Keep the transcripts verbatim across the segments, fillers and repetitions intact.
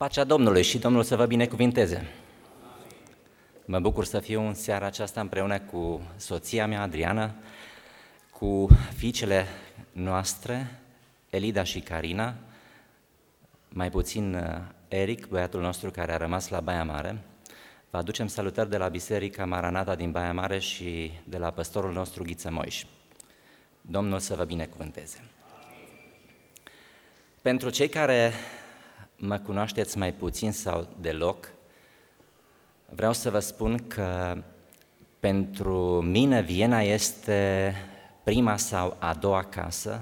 Pacea Domnului și Domnul să vă binecuvinteze! Mă bucur să fiu în seara aceasta împreună cu soția mea, Adriana, cu fiicele noastre, Elida și Carina, mai puțin Eric, băiatul nostru care a rămas la Baia Mare. Vă aducem salutări de la Biserica Maranata din Baia Mare și de la păstorul nostru Ghiță Moiș. Domnul să vă binecuvânteze! Pentru cei care mă cunoașteți mai puțin sau deloc, vreau să vă spun că pentru mine Viena este prima sau a doua casă.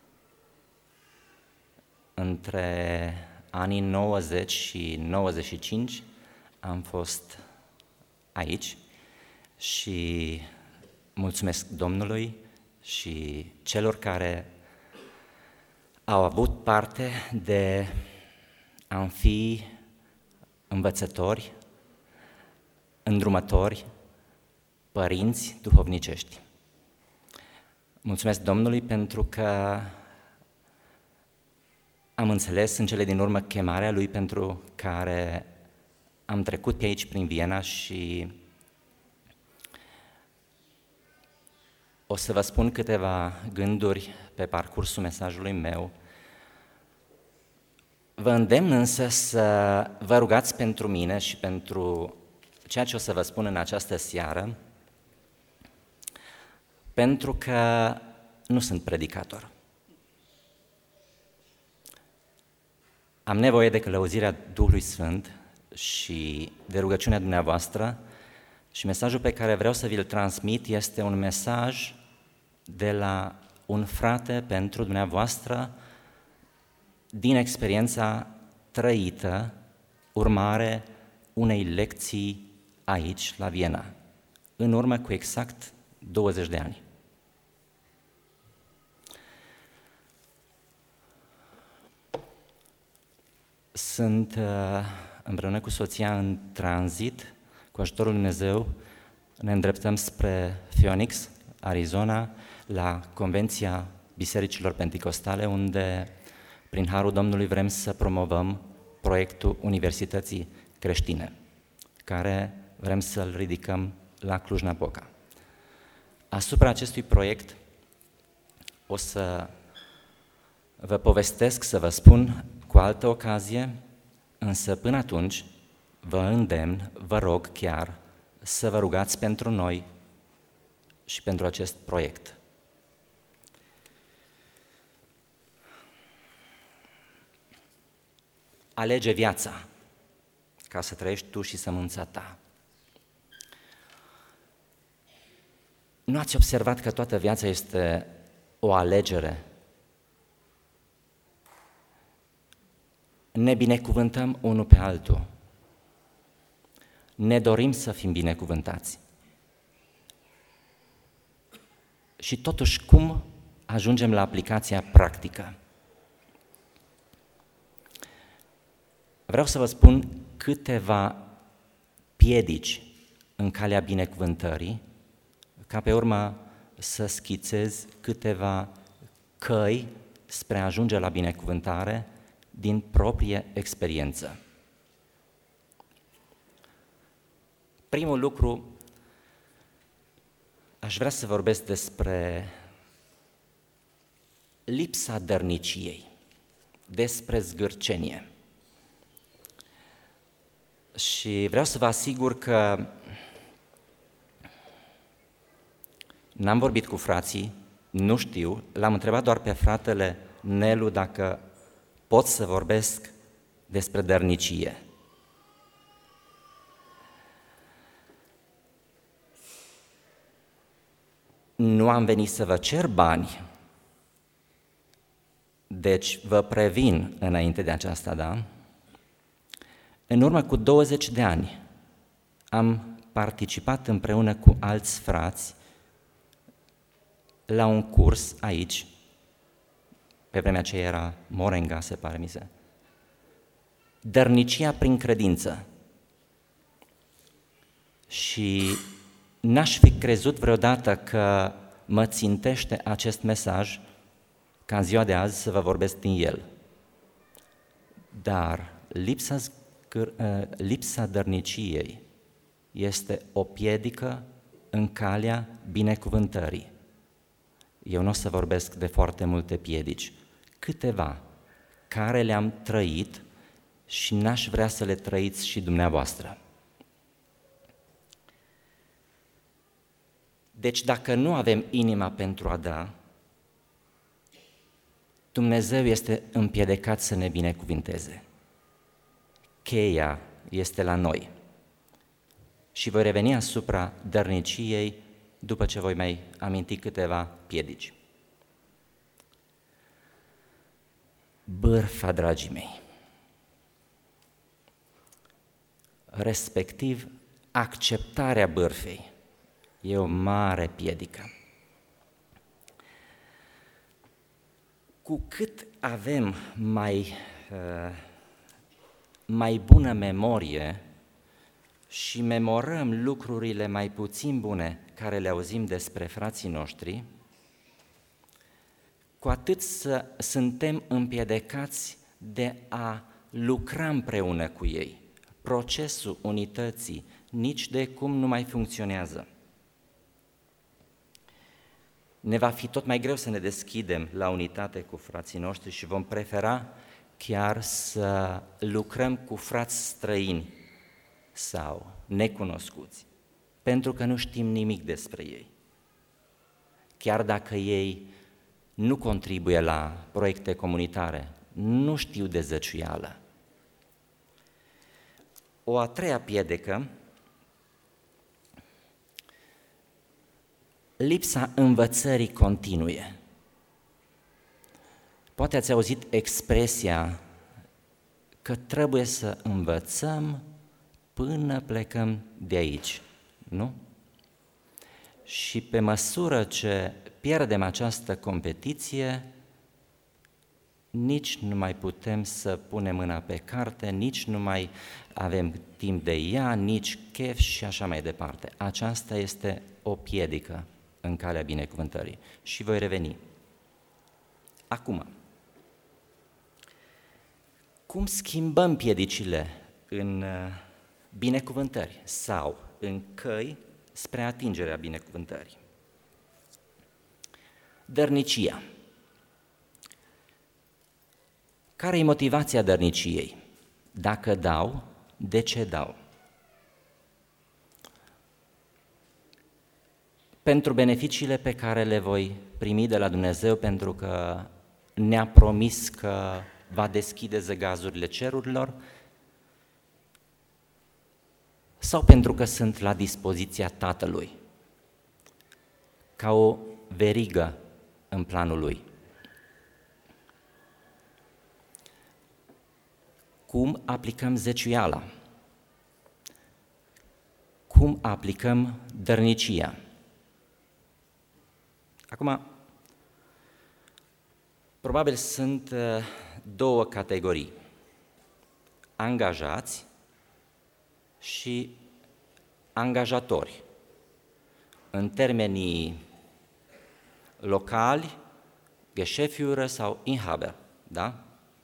Între anii nouăzeci și nouăzeci și cinci am fost aici și mulțumesc Domnului și celor care au avut parte de a fi învățători, îndrumători, părinți duhovnicești. Mulțumesc Domnului pentru că am înțeles în cele din urmă chemarea Lui pentru care am trecut pe aici prin Viena și o să vă spun câteva gânduri pe parcursul mesajului meu. Vă îndemn însă să vă rugați pentru mine și pentru ceea ce o să vă spun în această seară, pentru că nu sunt predicator. Am nevoie de călăuzirea Duhului Sfânt și de rugăciunea dumneavoastră și mesajul pe care vreau să vi-l transmit este un mesaj de la un frate pentru dumneavoastră din experiența trăită, urmare unei lecții aici, la Viena, în urmă cu exact douăzeci de ani. Sunt împreună cu soția în tranzit, cu ajutorul lui Dumnezeu, ne îndreptăm spre Phoenix, Arizona, la Convenția Bisericilor Penticostale, unde, prin Harul Domnului, vrem să promovăm proiectul Universității Creștine, care vrem să-l ridicăm la Cluj-Napoca. Asupra acestui proiect o să vă povestesc, să vă spun cu altă ocazie, însă până atunci vă îndemn, vă rog chiar să vă rugați pentru noi și pentru acest proiect. Alege viața ca să trăiești tu și sămânța ta. Nu ați observat că toată viața este o alegere? Ne binecuvântăm unul pe altul. Ne dorim să fim binecuvântați. Și totuși, cum ajungem la aplicația practică? Vreau să vă spun câteva piedici în calea binecuvântării, ca pe urmă să schițez câteva căi spre a ajunge la binecuvântare din proprie experiență. Primul lucru, aș vrea să vorbesc despre lipsa dărniciei, despre zgârcenie. Și vreau să vă asigur că n-am vorbit cu frații, nu știu, l-am întrebat doar pe fratele Nelu dacă pot să vorbesc despre dărnicie. Nu am venit să vă cer bani, deci vă previn înainte de aceasta, da? În urmă cu douăzeci de ani am participat împreună cu alți frați la un curs aici, pe vremea aceea era Morenga, se pare mi se, dărnicia prin credință. Și n-aș fi crezut vreodată că mă țintește acest mesaj ca în ziua de azi să vă vorbesc din el. Dar lipsa, lipsa dărniciei este o piedică în calea binecuvântării. Eu nu o să vorbesc de foarte multe piedici, câteva care le-am trăit și n-aș vrea să le trăiți și dumneavoastră. Deci dacă nu avem inima pentru a da, Dumnezeu este împiedicat să ne binecuvinteze. Cheia este la noi. Și voi reveni asupra dărniciei după ce voi mai aminti câteva piedici. Bârfa, dragii mei, respectiv acceptarea bârfei, e o mare piedică. Cu cât avem mai, mai bună memorie și memorăm lucrurile mai puțin bune care le auzim despre frații noștri, cu atât să, suntem împiedicați de a lucra împreună cu ei. Procesul unității nici de cum nu mai funcționează. Ne va fi tot mai greu să ne deschidem la unitate cu frații noștri și vom prefera chiar să lucrăm cu frați străini sau necunoscuți, pentru că nu știm nimic despre ei. Chiar dacă ei nu contribuie la proiecte comunitare, nu știu de zăciuială. O a treia piedică, lipsa învățării continue. Poate ați auzit expresia că trebuie să învățăm până plecăm de aici, nu? Și pe măsură ce pierdem această competiție, nici nu mai putem să punem mâna pe carte, nici nu mai avem timp de ea, nici chef și așa mai departe. Aceasta este o piedică în calea binecuvântării. Și voi reveni. Acum, cum schimbăm piedicile în binecuvântări sau în căi spre atingerea binecuvântării? Dărnicia. Care e motivația dărniciei? Dacă dau, de ce dau? Pentru beneficiile pe care le voi primi de la Dumnezeu, pentru că ne-a promis că va deschide zăgazurile cerurilor, sau pentru că sunt la dispoziția Tatălui, ca o verigă în planul Lui. Cum aplicăm zeciuiala? Cum aplicăm dărnicia? Acum, probabil sunt două categorii, angajați și angajatori. În termenii locali, Geschäftsführer sau Inhaber, da?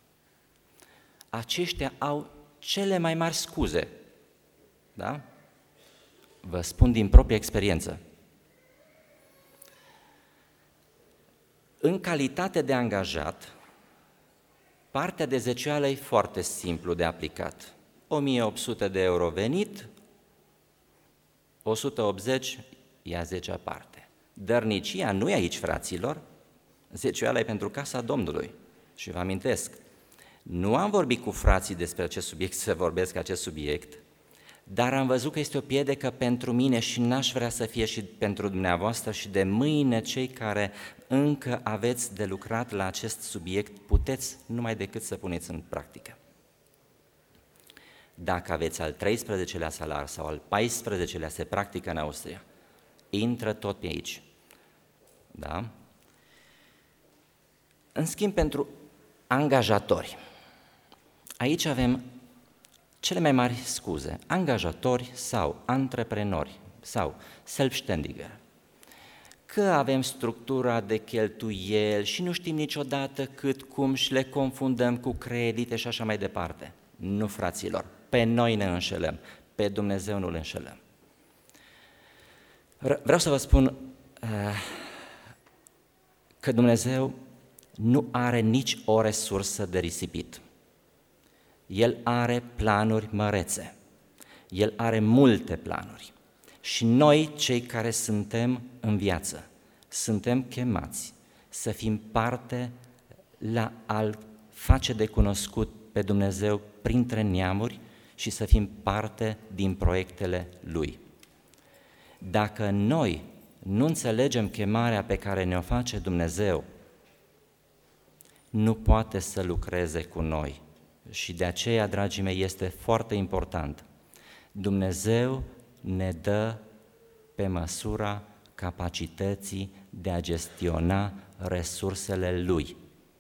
Aceștia au cele mai mari scuze, da? Vă spun din proprie experiență. În calitate de angajat, partea de zeciuială e foarte simplu de aplicat. o mie opt sute de euro venit, o sută optzeci e a zecea parte. Dărnicia nu e aici, fraților, zeciuiala e pentru casa Domnului. Și vă amintesc, nu am vorbit cu frații despre acest subiect, să vorbesc acest subiect, dar am văzut că este o piedică pentru mine și n-aș vrea să fie și pentru dumneavoastră și de mâine cei care încă aveți de lucrat la acest subiect, puteți numai decât să puneți în practică. Dacă aveți al treisprezecelea salar sau al paisprezecelea se practică în Austria, intră tot pe aici. Da? În schimb, pentru angajatori, aici avem cele mai mari scuze, angajatori sau antreprenori sau selbstständiger, că avem structura de cheltuieli și nu știm niciodată cât, cum și le confundăm cu credite și așa mai departe. Nu, fraților, pe noi ne înșelăm, pe Dumnezeu nu îl înșelăm. Vreau să vă spun uh, că Dumnezeu nu are nici o resursă de risipit. El are planuri mărețe, El are multe planuri și noi, cei care suntem în viață, suntem chemați să fim parte la a-L face de cunoscut pe Dumnezeu printre neamuri și să fim parte din proiectele Lui. Dacă noi nu înțelegem chemarea pe care ne-o face Dumnezeu, nu poate să lucreze cu noi. Și de aceea, dragii mei, este foarte important. Dumnezeu ne dă pe măsura capacității de a gestiona resursele Lui.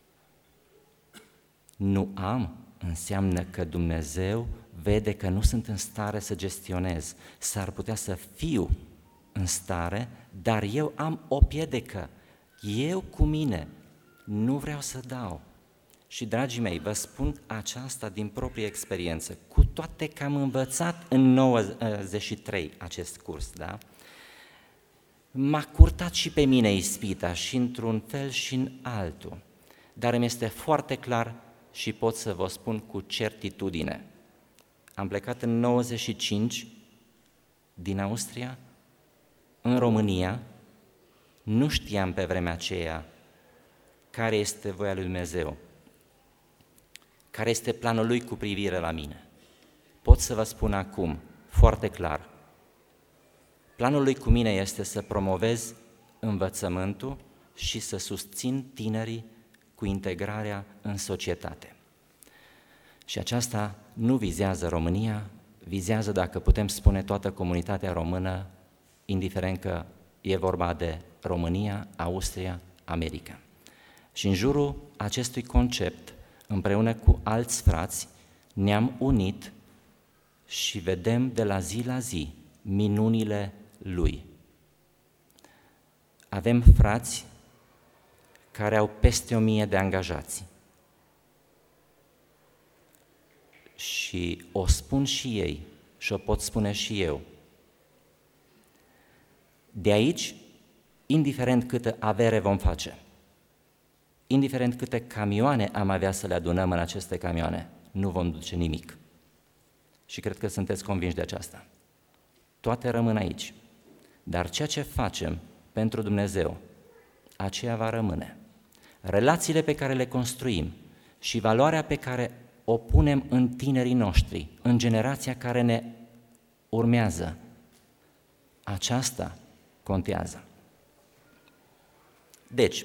Nu am înseamnă că Dumnezeu vede că nu sunt în stare să gestionez. S-ar putea să fiu în stare, dar eu am o piedică. Eu cu mine nu vreau să dau. Și, dragii mei, vă spun aceasta din proprie experiență, cu toate că am învățat în nouăzeci și trei acest curs, da? M-a curtat și pe mine ispita și într-un fel și în altul, dar îmi este foarte clar și pot să vă spun cu certitudine. Am plecat în nouăzeci și cinci din Austria, în România, nu știam pe vremea aceea care este voia lui Dumnezeu, care este planul Lui cu privire la mine. Pot să vă spun acum, foarte clar, planul Lui cu mine este să promovez învățământul și să susțin tinerii cu integrarea în societate. Și aceasta nu vizează România, vizează, dacă putem spune, toată comunitatea română, indiferent că e vorba de România, Austria, America. Și în jurul acestui concept, împreună cu alți frați, ne-am unit și vedem de la zi la zi minunile Lui. Avem frați care au peste o mie de angajați. Și o spun și ei și o pot spune și eu. De aici, indiferent câtă avere vom face, indiferent câte camioane am avea să le adunăm în aceste camioane, nu vom duce nimic. Și cred că sunteți convinși de aceasta. Toate rămân aici. Dar ceea ce facem pentru Dumnezeu, aceea va rămâne. Relațiile pe care le construim și valoarea pe care o punem în tinerii noștri, în generația care ne urmează, aceasta contează. Deci,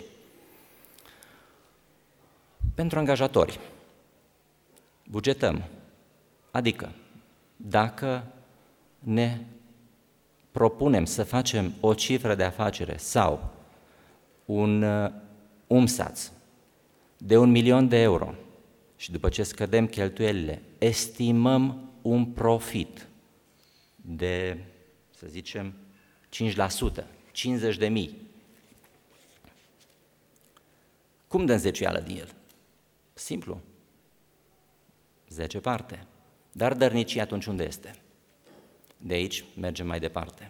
pentru angajatori, bugetăm, adică dacă ne propunem să facem o cifră de afacere sau un uh, umsatz de un milion de euro și după ce scădem cheltuielile, estimăm un profit de, să zicem, cinci la sută, cincizeci de mii. Cum dăm zeciuială din el? Simplu. zece parte. Dar dărnicii atunci unde este? De aici mergem mai departe.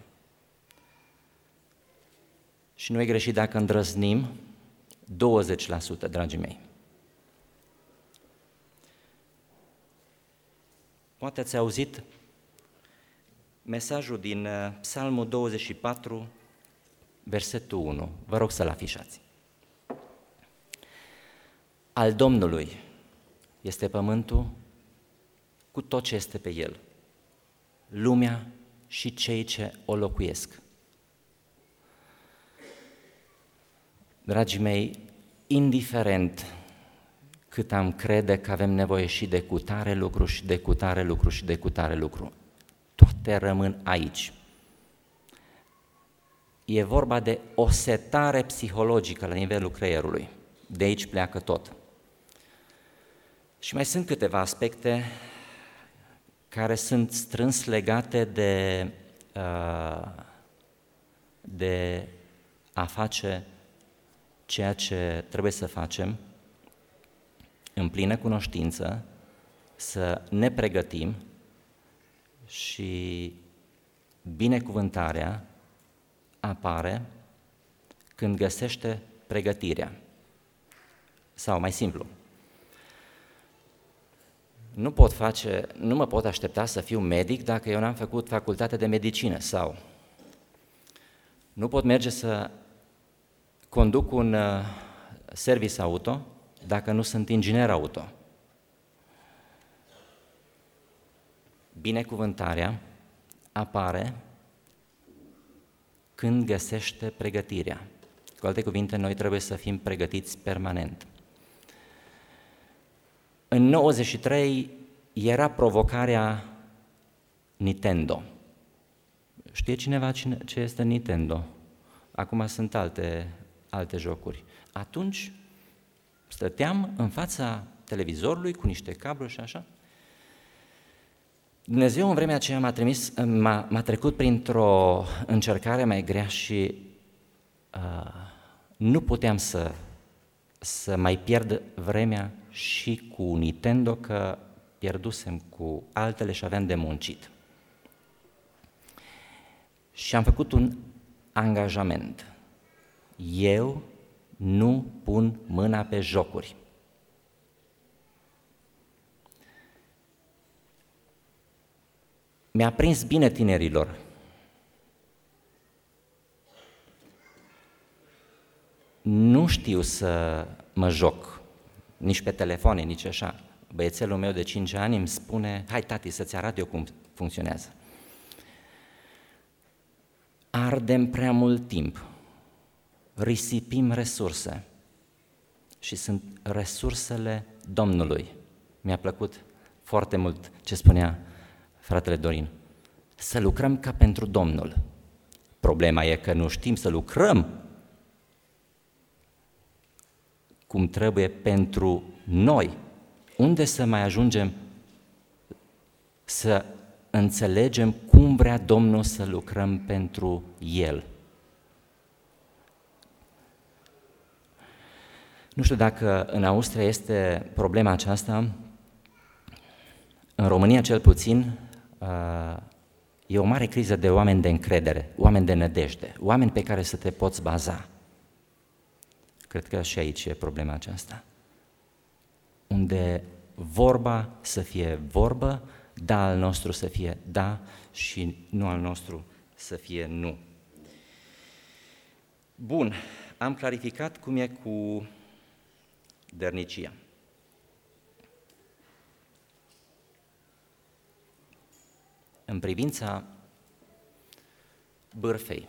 Și nu e greșit dacă îndrăznim douăzeci la sută, dragii mei. Poate ați auzit mesajul din Psalmul douăzeci și patru, versetul unu. Vă rog să-l afișați. Al Domnului este pământul cu tot ce este pe el, lumea și cei ce o locuiesc. Dragii mei, indiferent cât am crede că avem nevoie și de cutare lucru și de cutare lucru și de cutare lucru, toate rămân aici. E vorba de o setare psihologică la nivelul creierului. De aici pleacă tot. Și mai sunt câteva aspecte care sunt strâns legate de, de a face ceea ce trebuie să facem în plină cunoștință să ne pregătim și binecuvântarea apare când găsește pregătirea. Sau mai simplu, nu pot face, nu mă pot aștepta să fiu medic dacă eu n-am făcut facultate de medicină, sau nu pot merge să conduc un uh, service auto dacă nu sunt inginer auto. Binecuvântarea apare când găsește pregătirea. Cu alte cuvinte, noi trebuie să fim pregătiți permanent. În nouăzeci și trei era provocarea Nintendo. Știe cineva cine, ce este Nintendo? Acum sunt alte, alte jocuri. Atunci stăteam în fața televizorului cu niște cabluri și așa. Dumnezeu în vremea aceea m-a, trimis, m-a, m-a trecut printr-o încercare mai grea și uh, nu puteam să, să mai pierd vremea și cu Nintendo, că pierdusem cu altele și aveam de muncit. Și am făcut un angajament. Eu nu pun mâna pe jocuri. Mi-a prins bine tinerilor. Nu știu să mă joc, nici pe telefoane, nici așa. Băiețelul meu de cinci ani îmi spune: hai tati să-ți arăt eu cum funcționează. Ardem prea mult timp, risipim resurse și sunt resursele Domnului. Mi-a plăcut foarte mult ce spunea fratele Dorin, să lucrăm ca pentru Domnul. Problema e că nu știm să lucrăm cum trebuie pentru noi. Unde să mai ajungem să înțelegem cum vrea Domnul să lucrăm pentru El? Nu știu dacă în Austria este problema aceasta, în România cel puțin e o mare criză de oameni de încredere, oameni de nădejde, oameni pe care să te poți baza. Cred că și aici e problema aceasta, unde vorba să fie vorbă, da al nostru să fie da și nu al nostru să fie nu. Bun, am clarificat cum e cu dărnicia. În privința bârfei,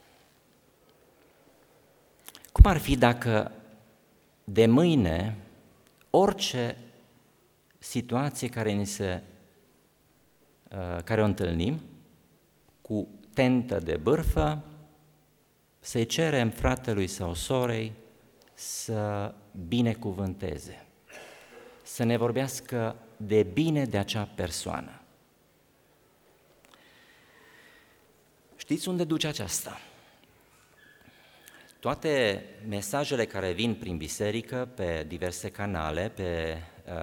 cum ar fi dacă de mâine orice situație care ni se, care o întâlnim cu tentă de bârfă, să-i cerem fratelui sau sorei să binecuvânteze, să ne vorbească de bine de acea persoană. Știți unde duce aceasta? Toate mesajele care vin prin biserică, pe diverse canale, pe,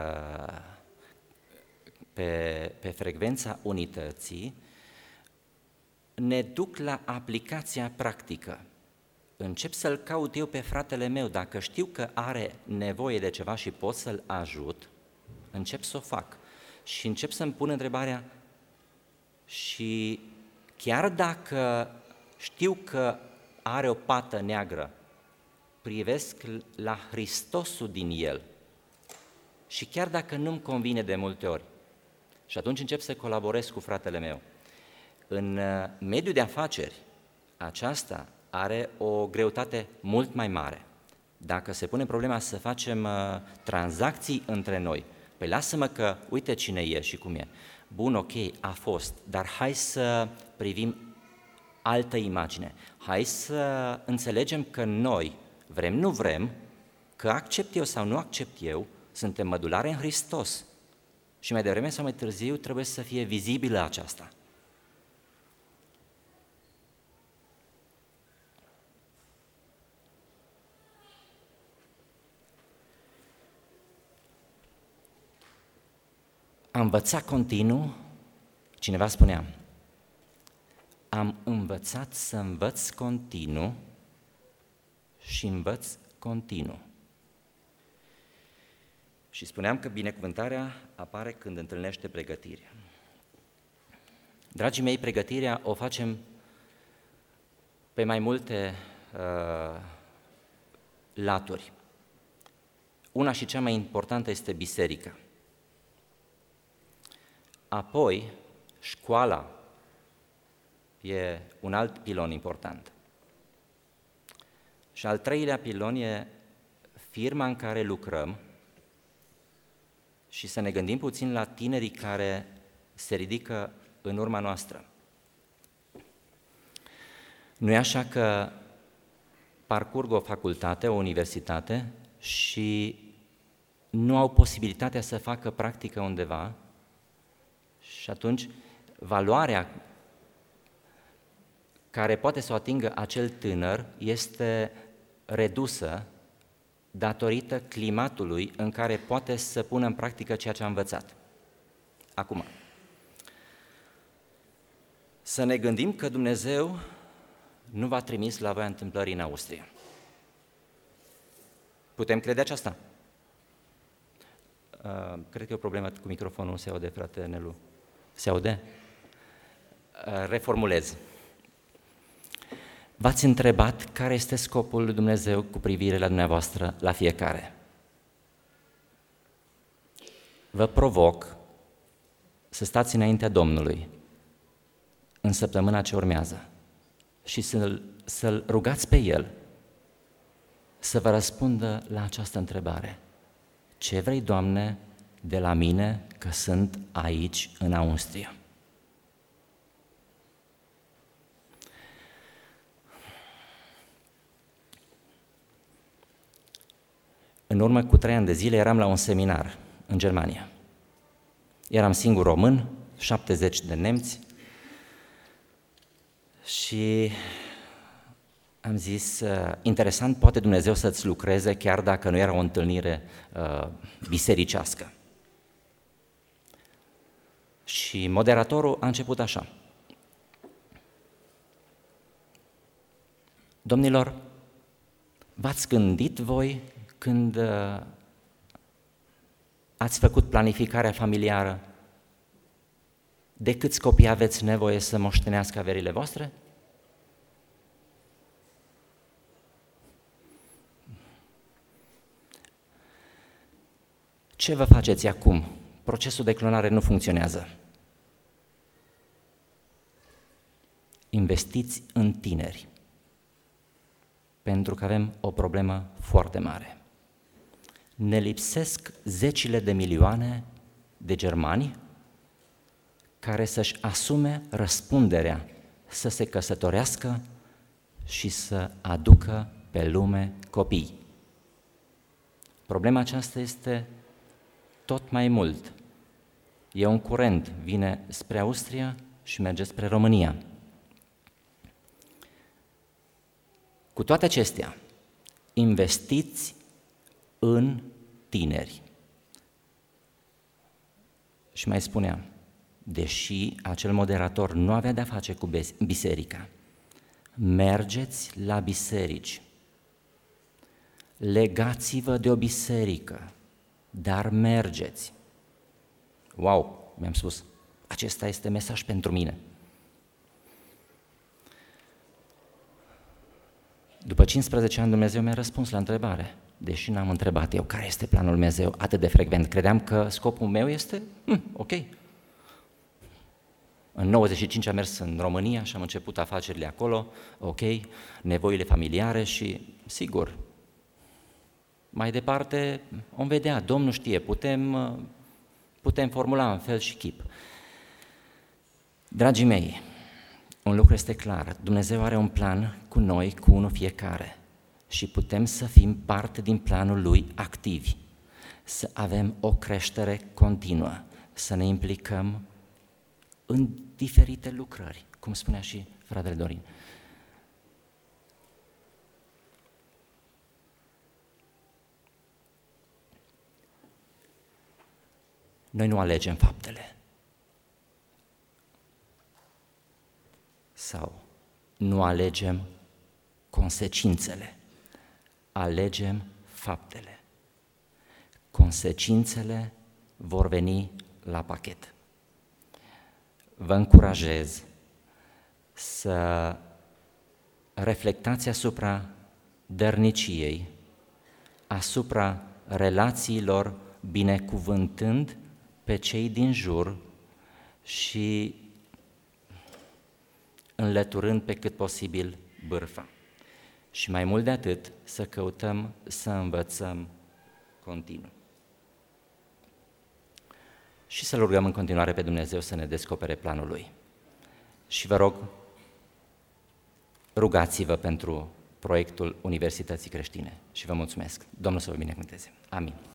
pe, pe frecvența unității, ne duc la aplicația practică. Încep să-l caut eu pe fratele meu, dacă știu că are nevoie de ceva și pot să-l ajut, încep să o fac. Și încep să-mi pun întrebarea, și chiar dacă știu că are o pată neagră, privesc la Hristosul din el și chiar dacă nu-mi convine de multe ori, și atunci încep să colaborez cu fratele meu. În mediul de afaceri, aceasta are o greutate mult mai mare. Dacă se pune problema să facem uh, tranzacții între noi, păi lasă-mă că uite cine e și cum e. Bun, ok, a fost, dar hai să privim altă imagine. Hai să înțelegem că noi, vrem, nu vrem, că accept eu sau nu accept eu, suntem mădulare în Hristos. Și mai devreme sau mai târziu trebuie să fie vizibilă aceasta. a învăța continuu, cineva spunea, am învățat să învăț continuu și învăț continuu. Și spuneam că binecuvântarea apare când întâlnește pregătirea. Dragii mei, pregătirea o facem pe mai multe uh, laturi. Una și cea mai importantă este biserica. Apoi, școala e un alt pilon important. Și al treilea pilon e firma în care lucrăm și să ne gândim puțin la tinerii care se ridică în urma noastră. Nu e așa că parcurg o facultate, o universitate și nu au posibilitatea să facă practică undeva și atunci valoarea care poate să o atingă acel tânăr este redusă datorită climatului în care poate să pună în practică ceea ce a învățat. Acum, să ne gândim că Dumnezeu nu v-a trimis la voia întâmplării în Austria. Putem crede aceasta? Uh, cred că e o problemă cu microfonul, se aude, frate Nelu. Se aude? Uh, reformulez. V-ați întrebat care este scopul lui Dumnezeu cu privire la dumneavoastră, la fiecare? Vă provoc să stați înaintea Domnului în săptămâna ce urmează și să-l, să-l rugați pe El să vă răspundă la această întrebare. Ce vrei, Doamne, de la mine că sunt aici în Austria? În urmă cu trei ani de zile eram la un seminar în Germania. Eram singur român, șaptezeci de nemți și am zis, interesant, poate Dumnezeu să-ți lucreze chiar dacă nu era o întâlnire uh, bisericească. Și moderatorul a început așa. Domnilor, v-ați gândit voi când uh, ați făcut planificarea familiară de câți copii aveți nevoie să moștenească averile voastre? Ce vă faceți acum? Procesul de clonare nu funcționează. Investiți în tineri, pentru că avem o problemă foarte mare. Ne lipsesc zecile de milioane de germani care să-și asume răspunderea să se căsătorească și să aducă pe lume copii. Problema aceasta este tot mai mult. E un curent, vine spre Austria și merge spre România. Cu toate acestea, investiți în tineri. Și mai spuneam, deși acel moderator nu avea de-a face cu biserica, mergeți la biserici, legați-vă de o biserică, dar mergeți. Wow, mi-am spus, acesta este mesaj pentru mine. După cincisprezece ani Dumnezeu mi-a răspuns la întrebare, deși n-am întrebat eu care este planul Dumnezeu atât de frecvent. Credeam că scopul meu este, hm, ok. În nouăzeci și cinci am mers în România și am început afacerile acolo, ok, nevoile familiare și, sigur, mai departe vom vedea, Domnul știe, putem, putem formula în fel și chip. Dragii mei, un lucru este clar, Dumnezeu are un plan cu noi, cu unul fiecare și putem să fim parte din planul Lui activi, să avem o creștere continuă, să ne implicăm în diferite lucrări, cum spunea și fratele Dorin. Noi nu alegem faptele. Sau nu alegem consecințele, alegem faptele. Consecințele vor veni la pachet. Vă încurajez să reflectați asupra dărniciei, asupra relațiilor, binecuvântând pe cei din jur și înlăturând pe cât posibil bârfa. Și mai mult de atât, să căutăm să învățăm continuu. Și să-L rugăm în continuare pe Dumnezeu să ne descopere planul Lui. Și vă rog, rugați-vă pentru proiectul Universității Creștine și vă mulțumesc. Domnul să vă binecuvânteze. Amin.